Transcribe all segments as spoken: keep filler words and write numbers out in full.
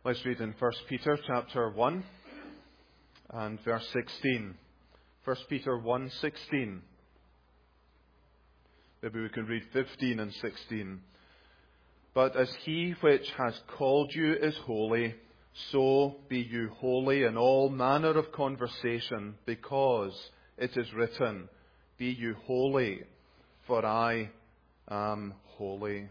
Let's read in First Peter chapter one and verse sixteen. First Peter one sixteen. Maybe we can read fifteen and sixteen. But as he which has called you is holy, so be you holy in all manner of conversation, because it is written, Be you holy, for I am holy.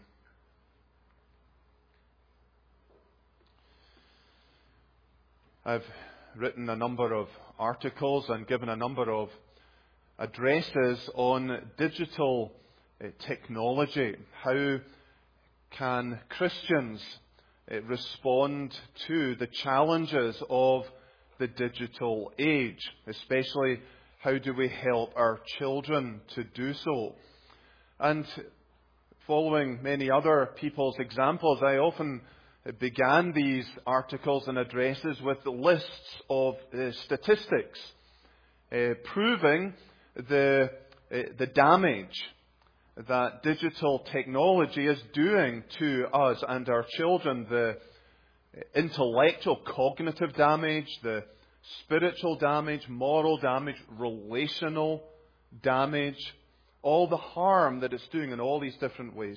I've written a number of articles and given a number of addresses on digital uh, technology. How can Christians uh, respond to the challenges of the digital age? Especially, how do we help our children to do so? And following many other people's examples, I often began these articles and addresses with lists of uh, statistics uh, proving the, uh, the damage that digital technology is doing to us and our children, the intellectual, cognitive damage, the spiritual damage, moral damage, relational damage, all the harm that it's doing in all these different ways.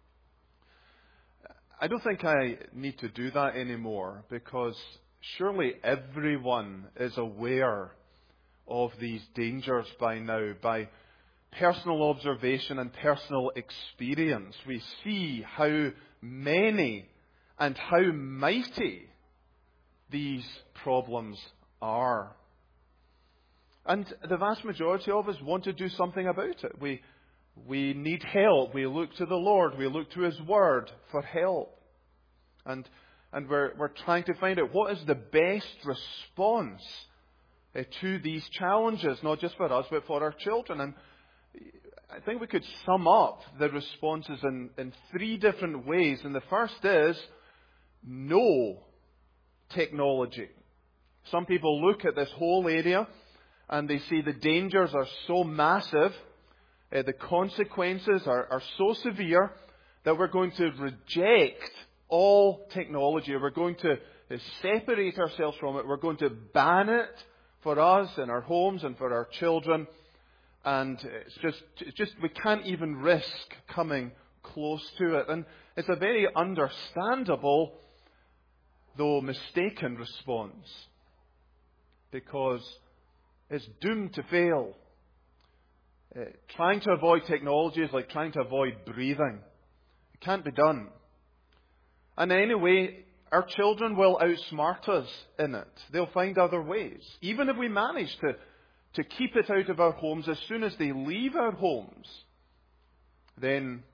I don't think I need to do that anymore, because surely everyone is aware of these dangers by now. By personal observation and personal experience, we see how many and how mighty these problems are. And the vast majority of us want to do something about it. We We need help. We look to the Lord. We look to His Word for help. And and we're we're trying to find out what is the best response uh, to these challenges, not just for us, but for our children. And I think we could sum up the responses in, in three different ways. And the first is no technology. Some people look at this whole area and they see the dangers are so massive, Uh, the consequences are, are so severe that we're going to reject all technology. We're going to uh, separate ourselves from it. We're going to ban it for us in our homes and for our children. And it's just, it's just we can't even risk coming close to it. And it's a very understandable, though mistaken, response, because it's doomed to fail. Uh, trying to avoid technology is like trying to avoid breathing. It can't be done. And anyway, our children will outsmart us in it. They'll find other ways. Even if we manage to, to keep it out of our homes, as soon as they leave our homes, then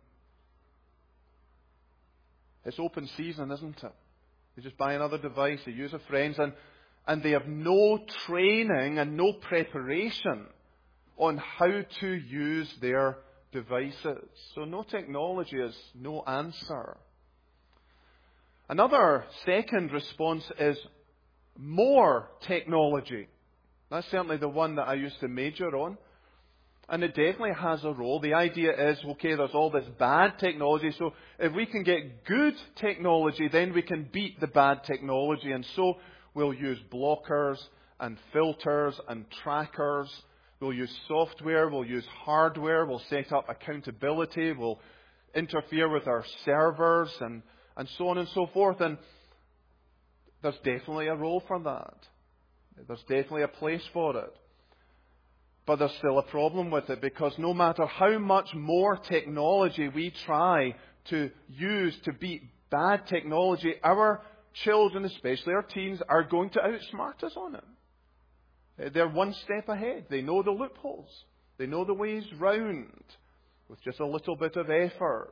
it's open season, isn't it? They just buy another device, they use a friend's, and, and they have no training and no preparation on how to use their devices. So no technology is no answer. Another second response is more technology. That's certainly the one that I used to major on. And it definitely has a role. The idea is, okay, there's all this bad technology, so if we can get good technology, then we can beat the bad technology. And so we'll use blockers and filters and trackers. We'll use software, we'll use hardware, we'll set up accountability, we'll interfere with our servers, and, and so on and so forth. And there's definitely a role for that. There's definitely a place for it. But there's still a problem with it, because no matter how much more technology we try to use to beat bad technology, our children, especially our teens, are going to outsmart us on it. They're one step ahead. They know the loopholes. They know the ways round with just a little bit of effort.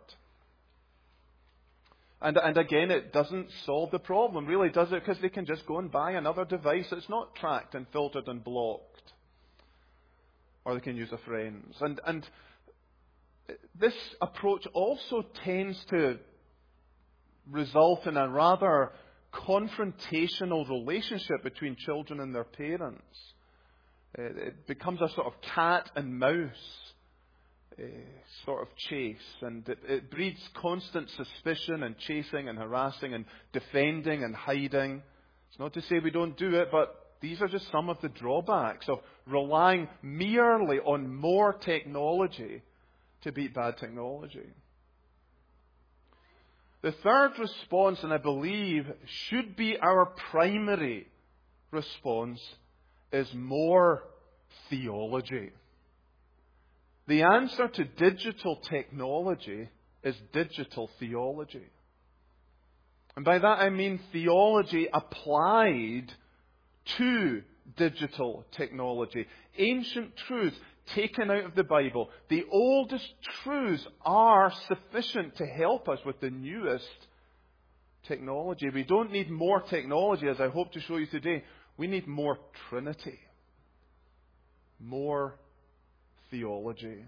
And, and again, it doesn't solve the problem, really, does it? Because they can just go and buy another device that's not tracked and filtered and blocked. Or they can use a friend's. And, and this approach also tends to result in a rather confrontational relationship between children and their parents. It becomes a sort of cat and mouse uh, sort of chase, and it, it breeds constant suspicion and chasing and harassing and defending and hiding. It's not to say we don't do it, but these are just some of the drawbacks of relying merely on more technology to beat bad technology. The third response, and I believe should be our primary response, is more theology. The answer to digital technology is digital theology. And by that I mean theology applied to digital technology. Ancient truths taken out of the Bible. The oldest truths are sufficient to help us with the newest technology. We don't need more technology, as I hope to show you today. We need more Trinity. More theology.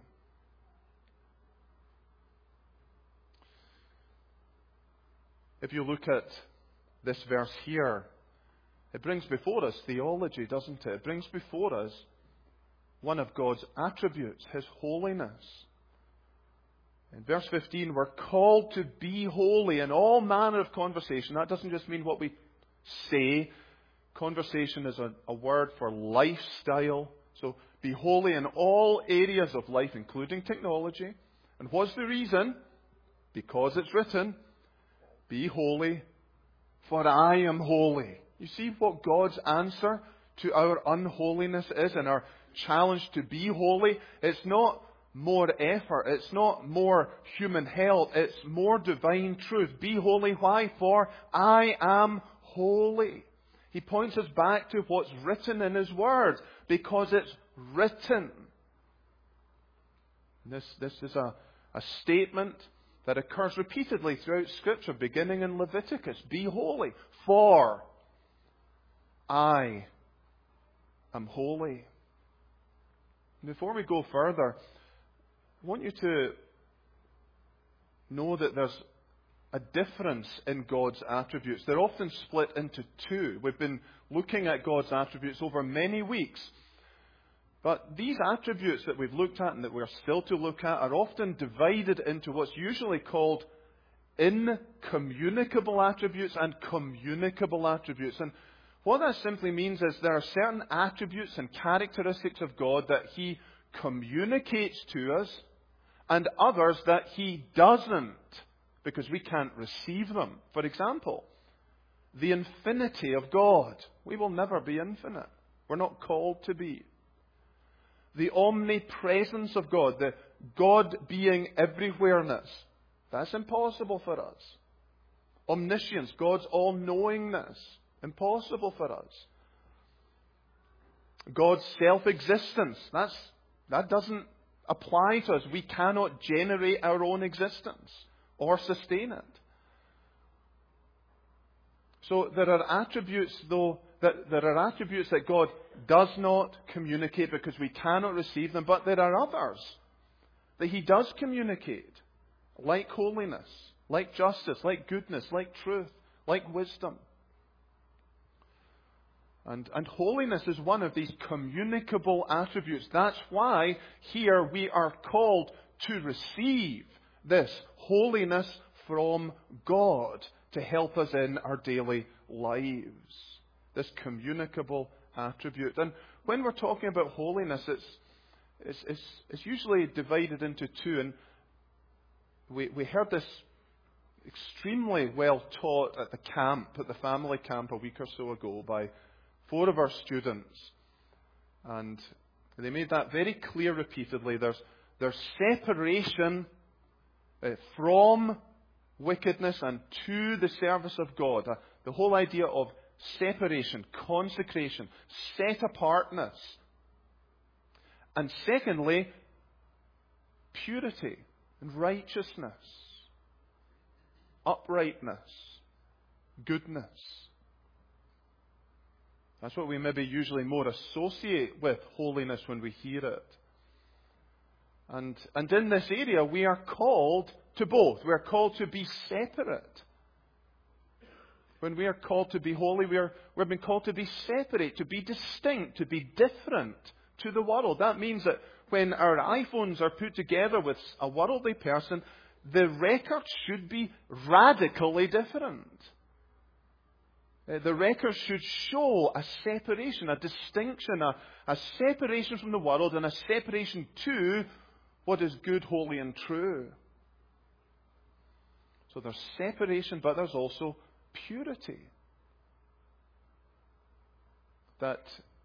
If you look at this verse here, it brings before us theology, doesn't it? It brings before us one of God's attributes, His holiness. In verse fifteen, we're called to be holy in all manner of conversation. That doesn't just mean what we say. Conversation is a, a word for lifestyle. So be holy in all areas of life, including technology. And what's the reason? Because it's written, be holy, for I am holy. You see what God's answer to our unholiness is and our challenge to be holy? It's not more effort. It's not more human help. It's more divine truth. Be holy. Why? For I am holy. He points us back to what's written in His Word, because it's written. This, this is a, a statement that occurs repeatedly throughout Scripture, beginning in Leviticus. Be holy, for I am holy. Before we go further, I want you to know that there's a difference in God's attributes. They're often split into two. We've been looking at God's attributes over many weeks. But these attributes that we've looked at and that we're still to look at are often divided into what's usually called incommunicable attributes and communicable attributes. And what that simply means is there are certain attributes and characteristics of God that He communicates to us, and others that He doesn't, because we can't receive them. For example, the infinity of God. We will never be infinite. We're not called to be. The omnipresence of God, the God being everywhereness. That's impossible for us. Omniscience, God's all-knowingness. Impossible for us. God's self-existence. That's, that doesn't apply to us. We cannot generate our own existence or sustain it. So there are attributes, though, that there are attributes that God does not communicate because we cannot receive them, but there are others that He does communicate, like holiness, like justice, like goodness, like truth, like wisdom. And, and holiness is one of these communicable attributes. That's why here we are called to receive this holiness from God to help us in our daily lives. This communicable attribute. And when we're talking about holiness, it's, it's, it's, it's usually divided into two. And we, we heard this extremely well taught at the camp, at the family camp a week or so ago by four of our students. And they made that very clear repeatedly. There's, there's separation uh, from wickedness and to the service of God. Uh, the whole idea of separation, consecration, set apartness. And secondly, purity and righteousness, uprightness, goodness. That's what we maybe usually more associate with holiness when we hear it. And, and in this area, we are called to both. We are called to be separate. When we are called to be holy, we are, we're being called to be separate, to be distinct, to be different to the world. That means that when our iPhones are put together with a worldly person, the record should be radically different. The record should show a separation, a distinction, a, a separation from the world and a separation to what is good, holy, and true. So there's separation, but there's also purity. That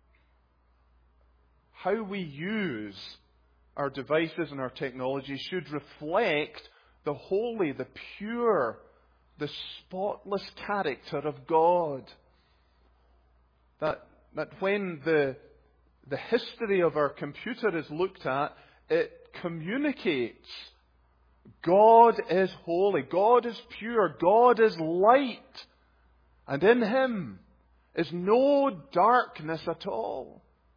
how we use our devices and our technology should reflect the holy, the pure, the spotless character of God. That, that when the, the history of our computer is looked at, it communicates God is holy, God is pure, God is light, and in Him is no darkness at all.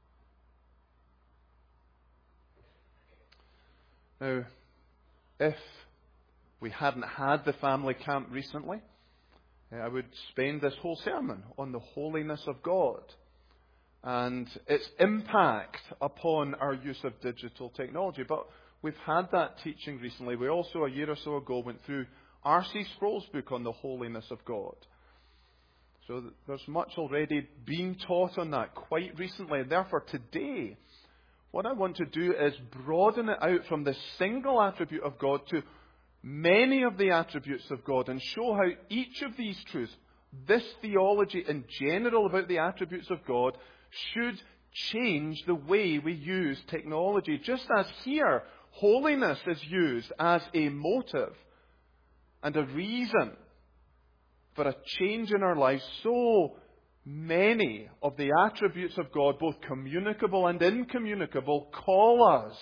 Now, if we hadn't had the family camp recently, I would spend this whole sermon on the holiness of God and its impact upon our use of digital technology. But we've had that teaching recently. We also, a year or so ago, went through R C Sproul's book on the holiness of God. So there's much already being taught on that quite recently. And therefore, today, what I want to do is broaden it out from the single attribute of God to many of the attributes of God and show how each of these truths, this theology in general about the attributes of God, should change the way we use technology. Just as here, holiness is used as a motive and a reason for a change in our lives, so many of the attributes of God, both communicable and incommunicable, call us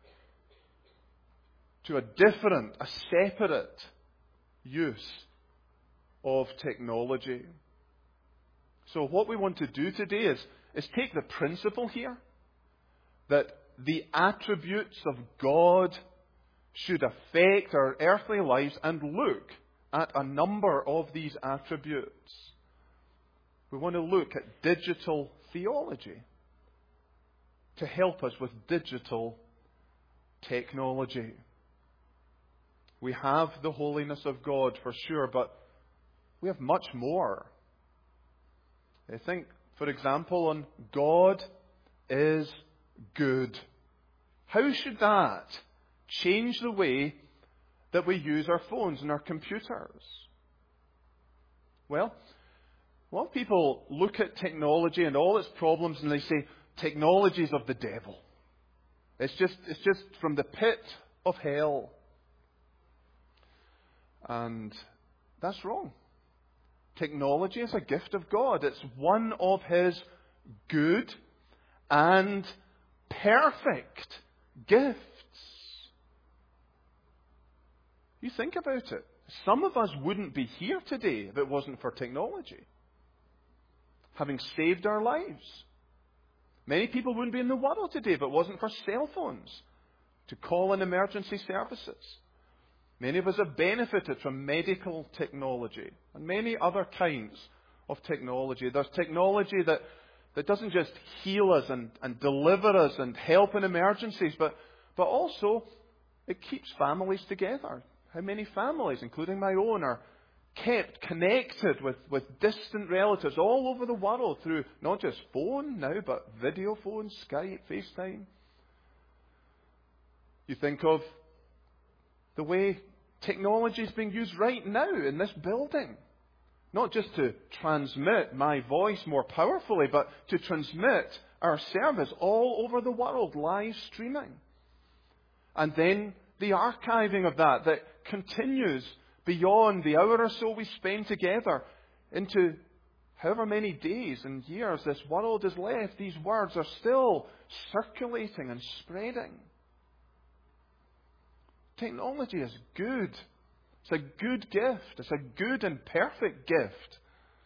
to a different, a separate use of technology. So what we want to do today is, is take the principle here that the attributes of God should affect our earthly lives and look at a number of these attributes. We want to look at digital theology to help us with digital technology. We have the holiness of God for sure, but we have much more. I think, for example, on God is good. How should that change the way that we use our phones and our computers? Well, a lot of people look at technology and all its problems and they say, technology is of the devil. It's just, it's just from the pit of hell. And that's wrong. Technology is a gift of God. It's one of His good and perfect gifts. You think about it. Some of us wouldn't be here today if it wasn't for technology having saved our lives. Many people wouldn't be in the world today if it wasn't for cell phones to call in emergency services. Many of us have benefited from medical technology and many other kinds of technology. There's technology that, that doesn't just heal us and, and deliver us and help in emergencies, but, but also it keeps families together. How many families, including my own, are kept connected with, with distant relatives all over the world through not just phone now, but video phone, Skype, FaceTime. You think of the way technology is being used right now in this building. Not just to transmit my voice more powerfully, but to transmit our service all over the world, live streaming. And then the archiving of that, that continues beyond the hour or so we spend together into however many days and years this world is left. These words are still circulating and spreading. Technology is good. It's a good gift. It's a good and perfect gift.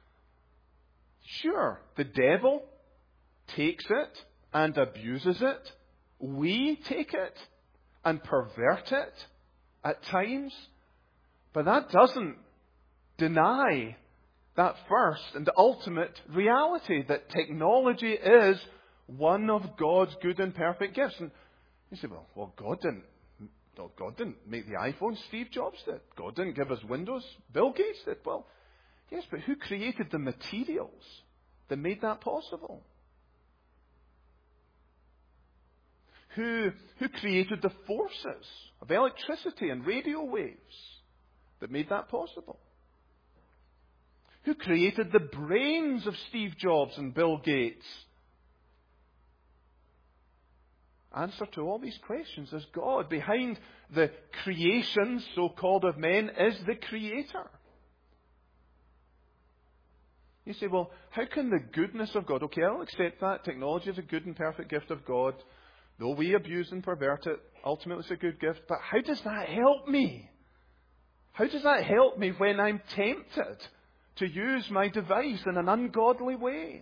Sure, the devil takes it and abuses it. We take it and pervert it at times. But that doesn't deny that first and ultimate reality that technology is one of God's good and perfect gifts. And You say, well, well, God didn't. No, God didn't make the iPhone. Steve Jobs did. God didn't give us Windows. Bill Gates did. Well, yes, but who created the materials that made that possible? Who, who created the forces of electricity and radio waves that made that possible? Who created the brains of Steve Jobs and Bill Gates? Answer to all these questions is God. Behind the creation, so-called, of men is the Creator. You say, well, how can the goodness of God... Okay, I'll accept that. Technology is a good and perfect gift of God. Though we abuse and pervert it, ultimately it's a good gift. But how does that help me? How does that help me when I'm tempted to use my device in an ungodly way?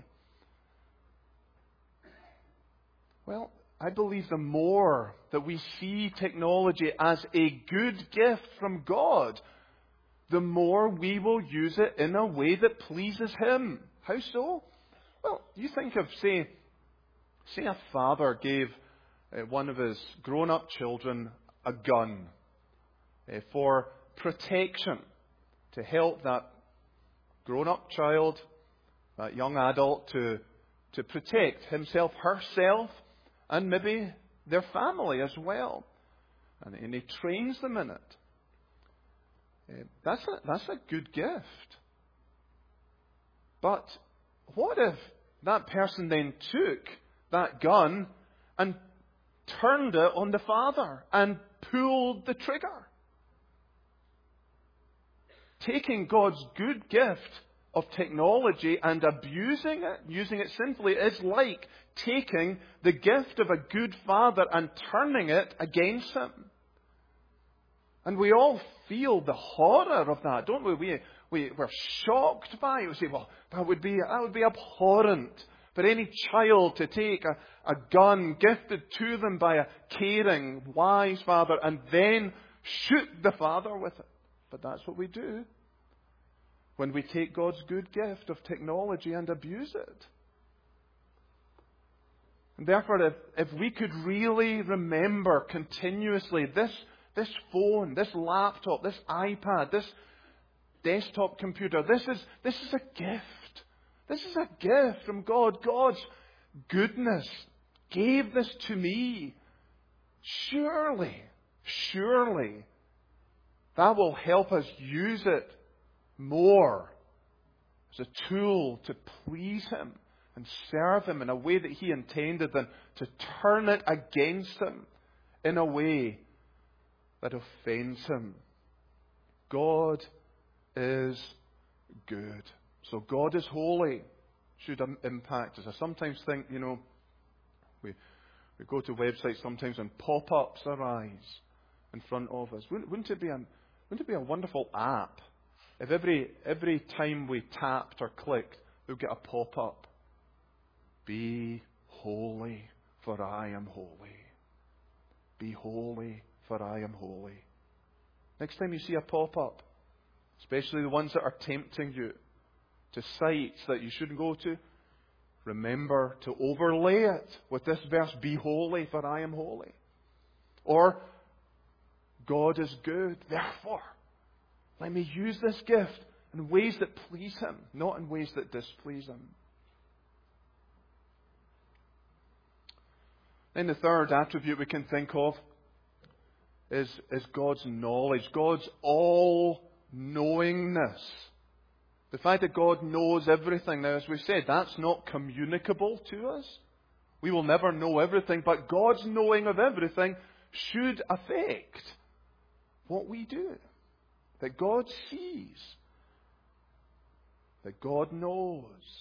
Well, I believe the more that we see technology as a good gift from God, the more we will use it in a way that pleases Him. How so? Well, you think of, say, say a father gave uh, one of his grown-up children a gun uh, for protection, to help that grown-up child, that young adult, to, to protect himself, herself, and maybe their family as well. And, and he trains them in it. Uh, that's a, that's a good gift. But what if that person then took that gun and turned it on the father and pulled the trigger? Taking God's good gift of technology and abusing it, using it sinfully, is like taking the gift of a good father and turning it against Him. And we all feel the horror of that, don't we? We, we we're shocked by it. We say, well, that would be, that would be abhorrent for any child to take a, a gun gifted to them by a caring, wise father and then shoot the father with it. But that's what we do when we take God's good gift of technology and abuse it. And therefore, if, if we could really remember continuously this, this phone, this laptop, this iPad, this desktop computer, this is, this is a gift. This is a gift from God. God's goodness gave this to me. Surely, surely, that will help us use it more as a tool to please Him and serve Him in a way that He intended than to turn it against Him in a way that offends Him. God is good. So God is holy should impact us. I sometimes think, you know, we, we go to websites sometimes and pop-ups arise in front of us. Wouldn't, wouldn't it be a wouldn't it be a wonderful app if every every time we tapped or clicked, we'd get a pop-up? Be holy, for I am holy. Be holy, for I am holy. Next time you see a pop-up, especially the ones that are tempting you to sites that you shouldn't go to, remember to overlay it with this verse, be holy, for I am holy. Or, God is good, therefore, let me use this gift in ways that please Him, not in ways that displease Him. Then the third attribute we can think of is, is God's knowledge, God's all-knowingness. The fact that God knows everything. Now, as we've said, that's not communicable to us. We will never know everything, but God's knowing of everything should affect what we do. That God sees. That God knows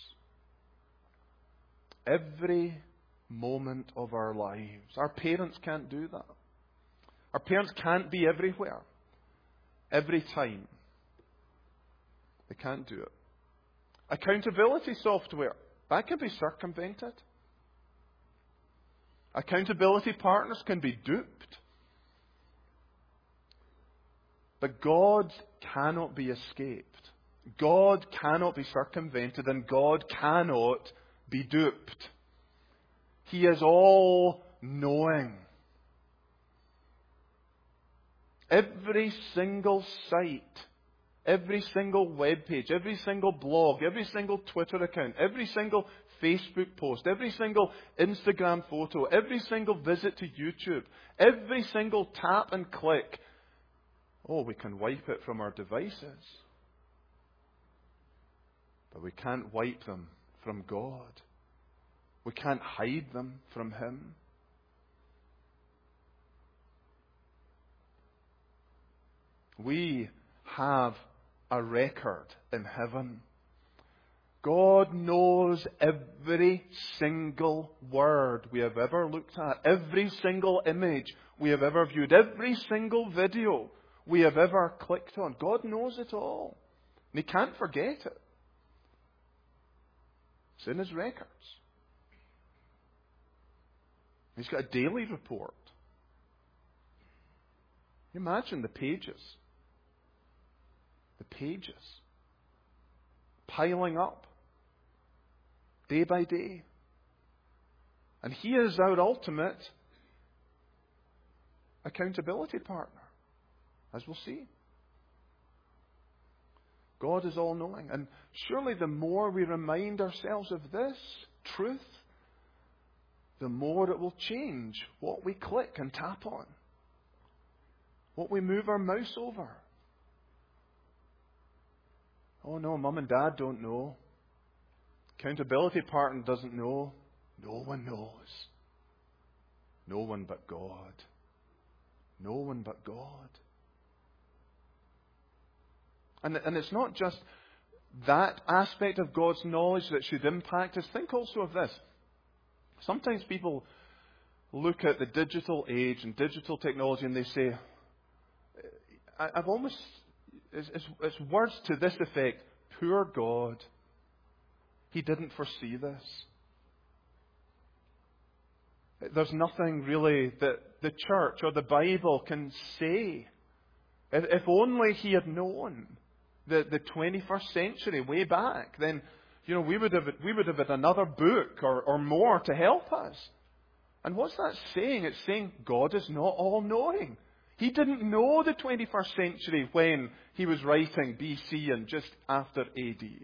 every moment of our lives. Our parents can't do that. Our parents can't be everywhere, every time. They can't do it. Accountability software, that can be circumvented. Accountability partners can be duped. But God cannot be escaped. God cannot be circumvented, and God cannot be duped. He is all-knowing. Every single site, every single web page, every single blog, every single Twitter account, every single Facebook post, every single Instagram photo, every single visit to YouTube, every single tap and click. Oh, we can wipe it from our devices. But we can't wipe them from God. We can't hide them from Him. We have a record in heaven. God knows every single word we have ever looked at, every single image we have ever viewed, every single video we have ever clicked on. God knows it all. And He can't forget it. It's in His records. He's got a daily report. Can you imagine the pages? The pages piling up day by day. And He is our ultimate accountability partner, as we'll see. God is all-knowing. And surely the more we remind ourselves of this truth, the more it will change what we click and tap on, what we move our mouse over. Oh no, Mum and Dad don't know. Accountability partner doesn't know. No one knows. No one but God. No one but God. And, and it's not just that aspect of God's knowledge that should impact us. Think also of this. Sometimes people look at the digital age and digital technology and they say, I, I've almost, it's, it's, it's words to this effect, poor God. He didn't foresee this. There's nothing really that the church or the Bible can say. If, if only He had known the, the twenty-first century way back, then you know we would have we would have had another book or, or more to help us. And what's that saying? It's saying God is not all-knowing. He didn't know the twenty-first century when He was writing B C and just after A D.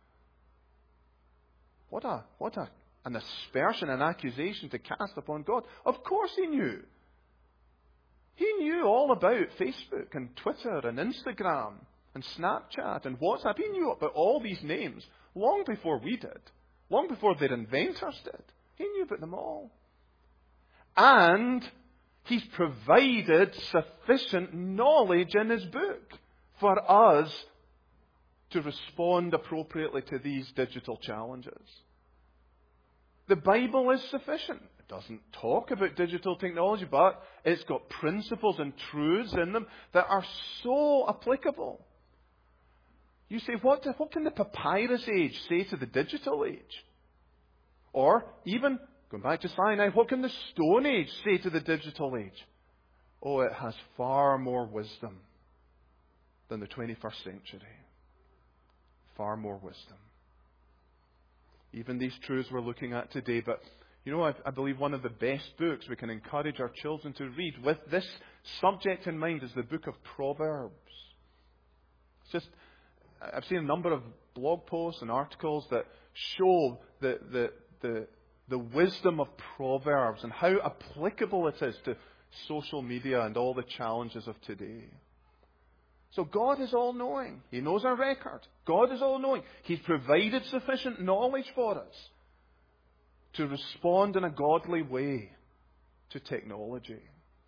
What a what a an aspersion, an accusation to cast upon God. Of course He knew. He knew all about Facebook and Twitter and Instagram and Snapchat and WhatsApp. He knew about all these names long before we did. Long before their inventors did. He knew about them all. And He's provided sufficient knowledge in His book for us to respond appropriately to these digital challenges. The Bible is sufficient. It doesn't talk about digital technology, but it's got principles and truths in them that are so applicable. You say, what, what can the papyrus age say to the digital age? Or even, going back to Sinai, what can the Stone Age say to the digital age? Oh, it has far more wisdom than the twenty-first century. Far more wisdom. Even these truths we're looking at today. But, you know, I, I believe one of the best books we can encourage our children to read with this subject in mind is the book of Proverbs. It's just, I've seen a number of blog posts and articles that show the, the, the, the wisdom of Proverbs and how applicable it is to social media and all the challenges of today. So God is all-knowing. He knows our record. God is all-knowing. He's provided sufficient knowledge for us to respond in a godly way to technology.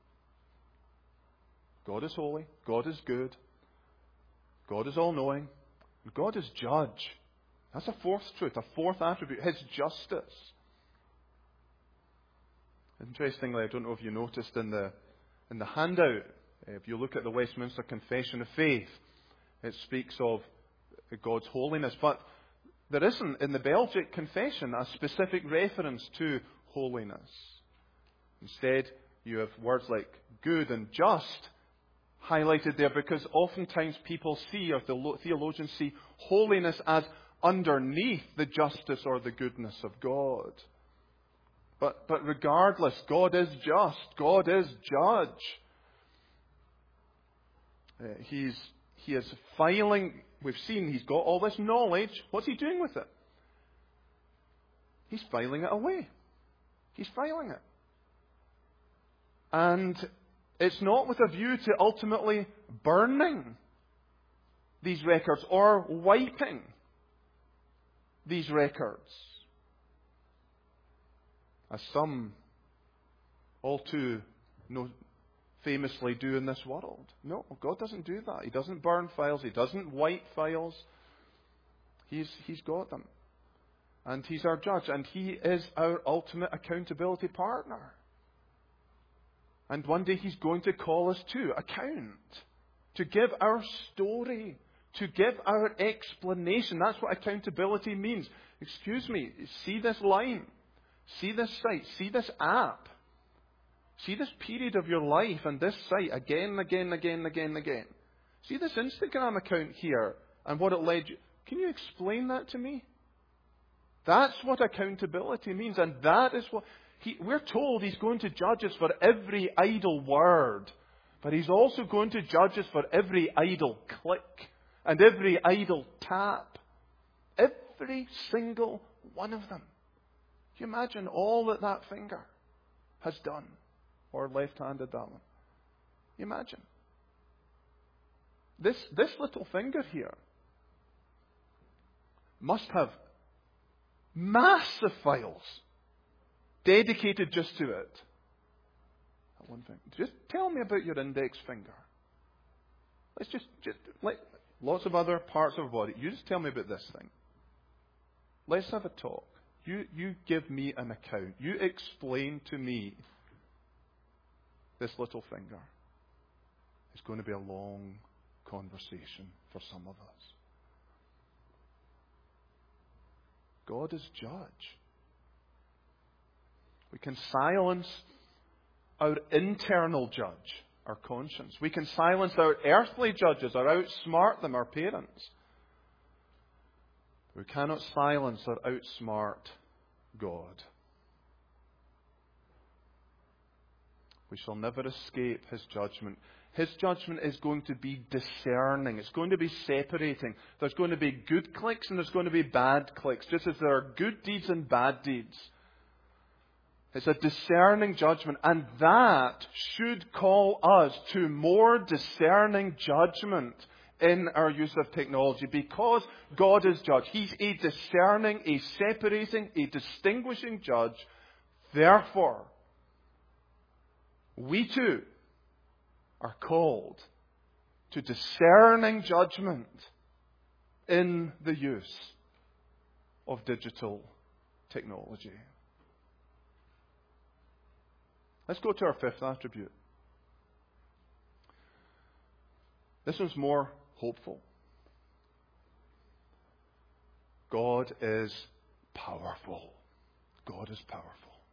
God is holy. God is good. God is all-knowing. And God is judge. That's a fourth truth, a fourth attribute, His justice. Interestingly, I don't know if you noticed in the in the handout, if you look at the Westminster Confession of Faith, it speaks of God's holiness. But there isn't in the Belgic Confession a specific reference to holiness. Instead, you have words like good and just highlighted there because oftentimes people see, or theologians see, holiness as underneath the justice or the goodness of God. But, but regardless, God is just. God is judge. Uh, he's, he is filing, we've seen he's got all this knowledge. What's he doing with it? He's filing it away. He's filing it. And it's not with a view to ultimately burning these records or wiping these records, as some all too know, famously do in this world. No, God doesn't do that. He doesn't burn files. He doesn't wipe files. He's, he's got them. And He's our judge. And He is our ultimate accountability partner. And one day He's going to call us to account, to give our story, to give our explanation. That's what accountability means. Excuse me, see this line, see this site, see this app, see this period of your life and this site again and again and again and again and again. See this Instagram account here and what it led you. Can you explain that to me? That's what accountability means, and that is what he, we're told He's going to judge us for every idle word, but He's also going to judge us for every idle click and every idle tap. Every single one of them. Can you imagine all that that finger has done? Or left-handed, that one. Can you imagine? This, this little finger here must have massive files dedicated just to it. That one thing. Just tell me about your index finger. Let's just, just let, lots of other parts of our body. You just tell me about this thing. Let's have a talk. You, you give me an account. You explain to me this little finger. It's going to be a long conversation for some of us. God is judge. We can silence our internal judge, our conscience. We can silence our earthly judges or outsmart them, our parents. We cannot silence or outsmart God. We shall never escape His judgment. His judgment is going to be discerning. It's going to be separating. There's going to be good clicks and there's going to be bad clicks, just as there are good deeds and bad deeds. It's a discerning judgment, and that should call us to more discerning judgment in our use of technology, because God is judge. He's a discerning, a separating, a distinguishing judge. Therefore, we too are called to discerning judgment in the use of digital technology. Let's go to our fifth attribute. This one's more hopeful. God is powerful. God is powerful.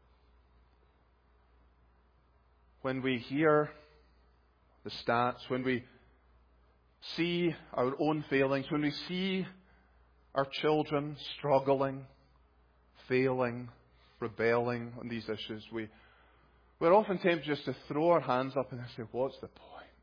When we hear the stats, when we see our own failings, when we see our children struggling, failing, rebelling on these issues, we, we're often tempted just to throw our hands up and say, what's the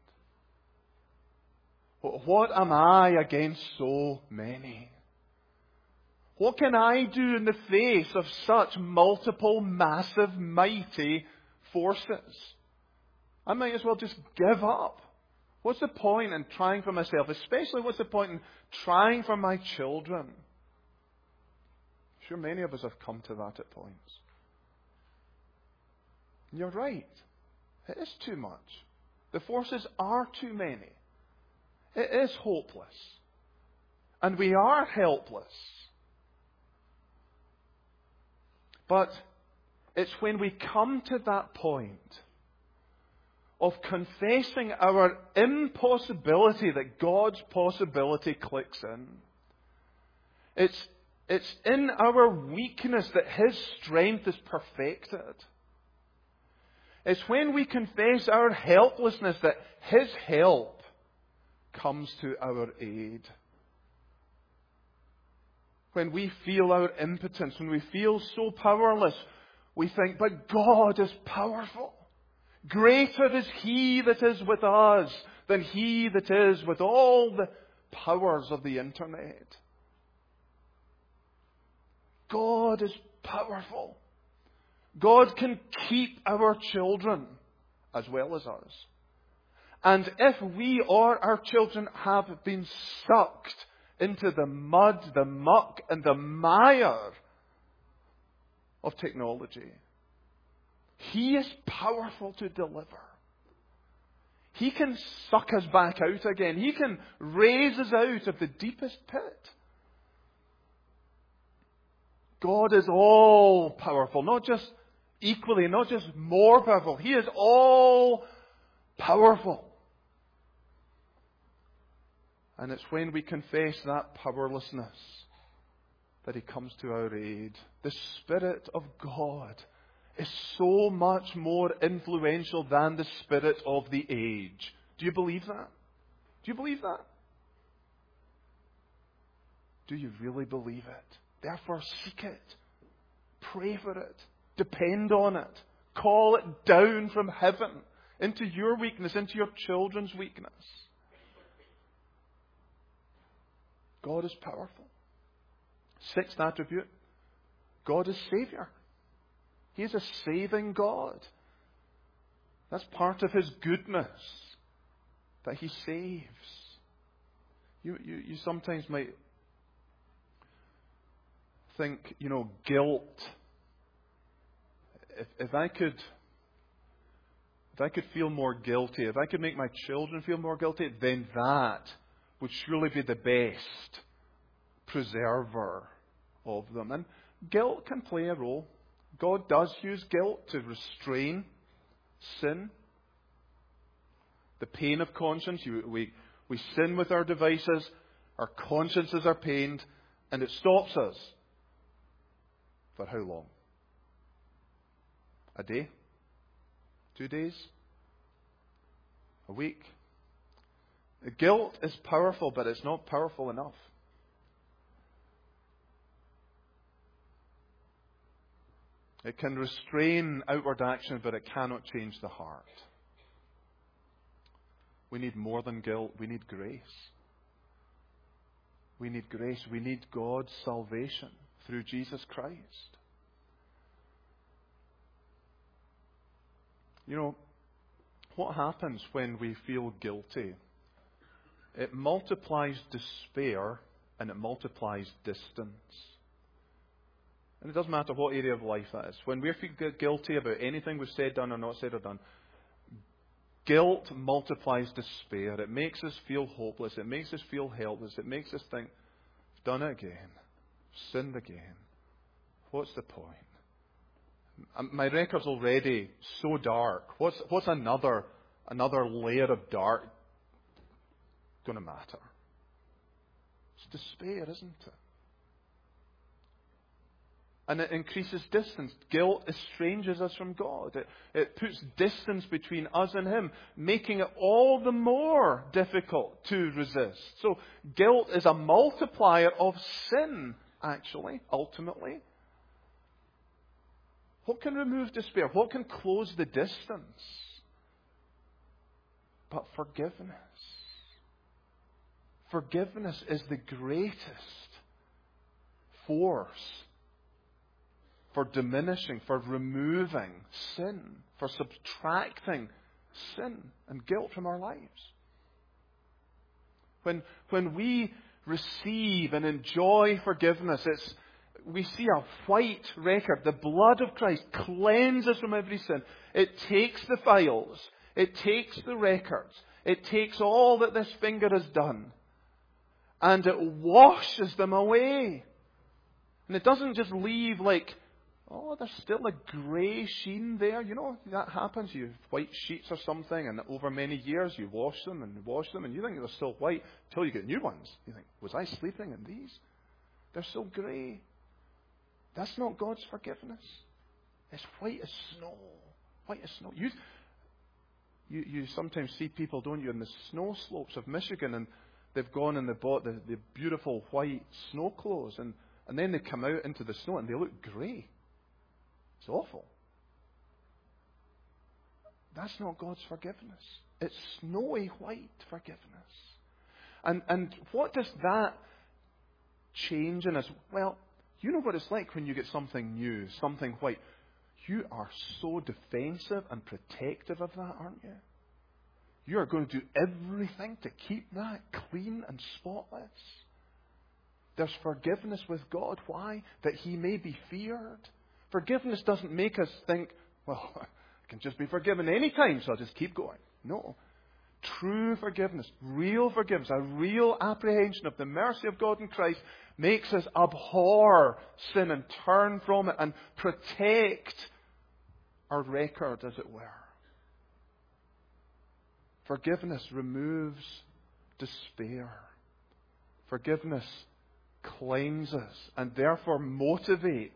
point? What am I against so many? What can I do in the face of such multiple, massive, mighty forces? I might as well just give up. What's the point in trying for myself? Especially, what's the point in trying for my children? I'm sure many of us have come to that at points. And you're right. It is too much. The forces are too many. It is hopeless. And we are helpless. But it's when we come to that point of confessing our impossibility that God's possibility clicks in. It's, it's in our weakness that His strength is perfected. It's when we confess our helplessness that His help comes to our aid. When we feel our impotence, when we feel so powerless, we think, but God is powerful. Greater is He that is with us than he that is with all the powers of the internet. God is powerful. God can keep our children as well as us. And if we or our children have been sucked into the mud, the muck, and the mire of technology, He is powerful to deliver. He can suck us back out again. He can raise us out of the deepest pit. God is all powerful, not just equally, not just more powerful. He is all powerful. And it's when we confess that powerlessness that He comes to our aid. The Spirit of God is so much more influential than the spirit of the age. Do you believe that? Do you believe that? Do you really believe it? Therefore, seek it. Pray for it. Depend on it. Call it down from heaven into your weakness, into your children's weakness. God is powerful. Sixth attribute, God is Savior. He is a saving God. That's part of His goodness, that He saves. You, you, you sometimes might think, you know, guilt. If, if I could, if I could feel more guilty, if I could make my children feel more guilty, then that would surely be the best preserver of them. And guilt can play a role. God does use guilt to restrain sin. The pain of conscience. You, we, we sin with our devices. Our consciences are pained. And it stops us. For how long? A day? Two days? A week? The guilt is powerful, but it's not powerful enough. It can restrain outward action, but it cannot change the heart. We need more than guilt. We need grace. We need grace. We need God's salvation through Jesus Christ. You know, what happens when we feel guilty? It multiplies despair and it multiplies distance. And it doesn't matter what area of life that is. When we feel guilty about anything we've said, done, or not said or done, guilt multiplies despair. It makes us feel hopeless. It makes us feel helpless. It makes us think, I've done it again. I've sinned again. What's the point? My record's already so dark. What's, what's another, another layer of dark going to matter? It's despair, isn't it? And it increases distance. Guilt estranges us from God. It, it puts distance between us and Him, making it all the more difficult to resist. So guilt is a multiplier of sin, actually, ultimately. What can remove despair? What can close the distance? But forgiveness. Forgiveness is the greatest force for diminishing, for removing sin, for subtracting sin and guilt from our lives. When, when we receive and enjoy forgiveness, it's, we see a white record. The blood of Christ cleanses from every sin. It takes the files. It takes the records. It takes all that this finger has done. And it washes them away. And it doesn't just leave like, oh, there's still a grey sheen there. You know, that happens. You have white sheets or something, and over many years you wash them and wash them, and you think they're still white until you get new ones. You think, was I sleeping in these? They're so grey. That's not God's forgiveness. It's white as snow. White as snow. You, you, you sometimes see people, don't you, in the snow slopes of Michigan, and they've gone and they bought the, the beautiful white snow clothes, and, and then they come out into the snow and they look grey. It's awful. That's not God's forgiveness. It's snowy white forgiveness. And, and what does that change in us? Well, you know what it's like when you get something new, something white. You are so defensive and protective of that, aren't you? You are going to do everything to keep that clean and spotless. There's forgiveness with God. Why? That He may be feared. Forgiveness doesn't make us think, well, I can just be forgiven any time, so I'll just keep going. No. True forgiveness, real forgiveness, a real apprehension of the mercy of God in Christ makes us abhor sin and turn from it and protect our record, as it were. Forgiveness removes despair. Forgiveness cleanses and therefore motivates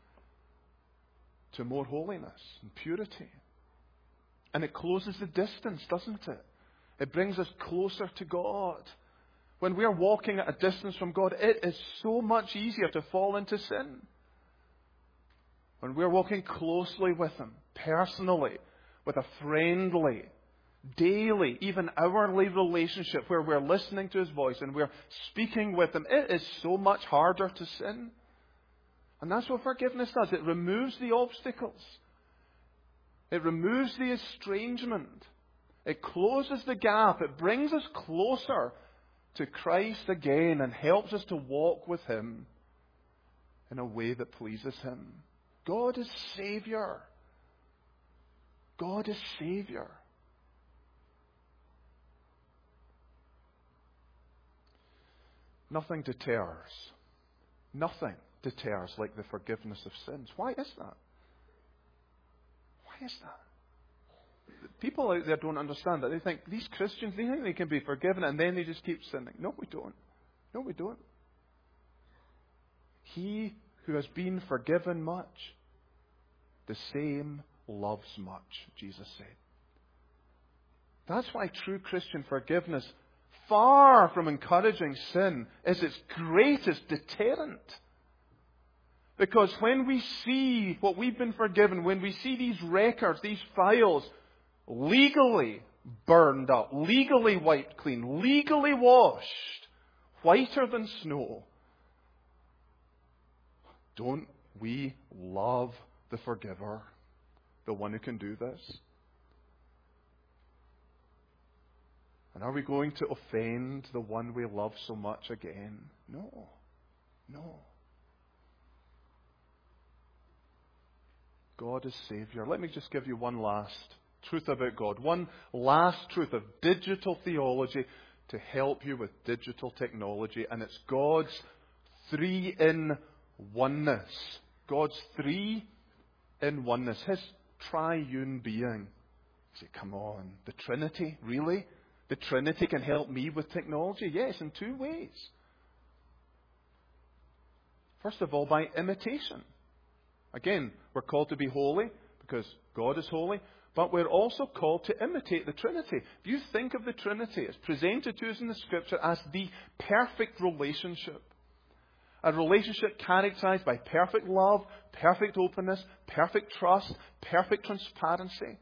to more holiness and purity. And it closes the distance, doesn't it? It brings us closer to God. When we are walking at a distance from God, it is so much easier to fall into sin. When we're walking closely with Him, personally, with a friendly, daily, even hourly relationship where we're listening to His voice and we're speaking with Him, it is so much harder to sin. And that's what forgiveness does. It removes the obstacles. It removes the estrangement. It closes the gap. It brings us closer to Christ again and helps us to walk with Him in a way that pleases Him. God is Savior. God is Savior. Nothing deters. Nothing deters like the forgiveness of sins. Why is that? Why is that? People out there don't understand that. They think, these Christians, they think they can be forgiven and then they just keep sinning. No, we don't. No, we don't. He who has been forgiven much, the same loves much, Jesus said. That's why true Christian forgiveness, far from encouraging sin, is its greatest deterrent. Because when we see what we've been forgiven, when we see these records, these files, legally burned up, legally wiped clean, legally washed, whiter than snow, don't we love the forgiver, the one who can do this? And are we going to offend the one we love so much again? No. No. God is Savior. Let me just give you one last truth about God. One last truth of digital theology to help you with digital technology. And it's God's three-in-oneness. God's three-in-oneness. His triune being. You say, come on, the Trinity? Really? The Trinity can help me with technology? Yes, in two ways. First of all, by imitation. Again, we're called to be holy because God is holy, but we're also called to imitate the Trinity. If you think of the Trinity, it's presented to us in the Scripture as the perfect relationship. A relationship characterized by perfect love, perfect openness, perfect trust, perfect transparency.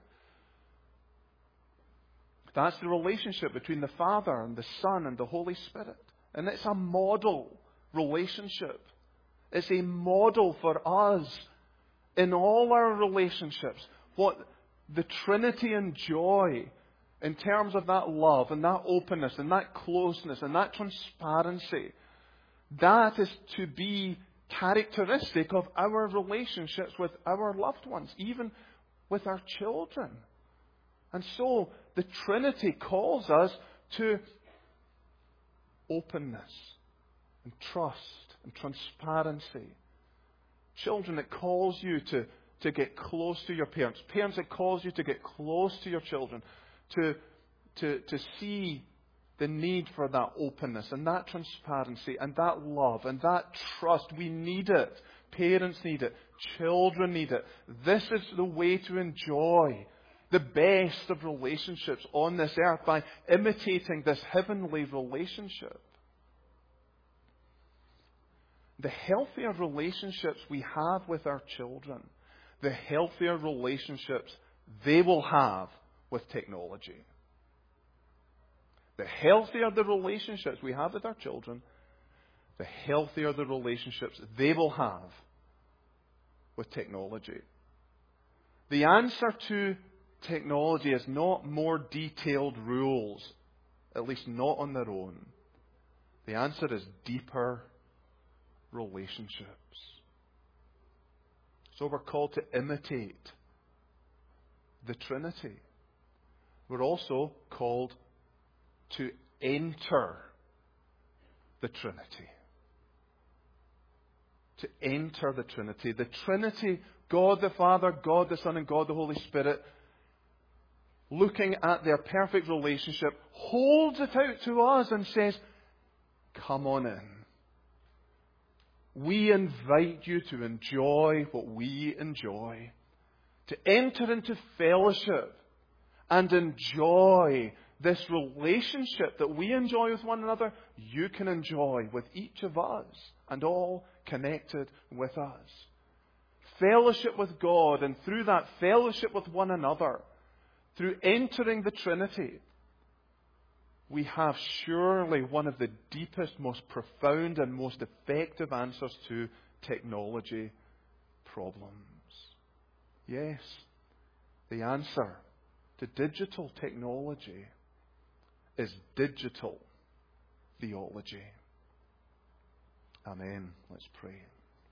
That's the relationship between the Father and the Son and the Holy Spirit. And it's a model relationship. It's a model for us in all our relationships. What the Trinity enjoy in terms of that love and that openness and that closeness and that transparency. That is to be characteristic of our relationships with our loved ones, even with our children. And so the Trinity calls us to openness and trust and transparency. Children, it calls you to, to get close to your parents. Parents, it calls you to get close to your children, to, to, to see the need for that openness and that transparency and that love and that trust. We need it. Parents need it. Children need it. This is the way to enjoy the best of relationships on this earth, by imitating this heavenly relationship. The healthier relationships we have with our children, the healthier relationships they will have with technology. The healthier the relationships we have with our children, the healthier the relationships they will have with technology. The answer to technology is not more detailed rules, at least not on their own. The answer is deeper relationships. So we're called to imitate the Trinity. We're also called to enter the Trinity. To enter the Trinity. The Trinity, God the Father, God the Son, and God the Holy Spirit, looking at their perfect relationship, holds it out to us and says, come on in. We invite you to enjoy what we enjoy, to enter into fellowship and enjoy this relationship that we enjoy with one another. You can enjoy with each of us and all connected with us. Fellowship with God, and through that fellowship with one another, through entering the Trinity, we have surely one of the deepest, most profound and most effective answers to technology problems. Yes, the answer to digital technology is digital theology. Amen. Let's pray.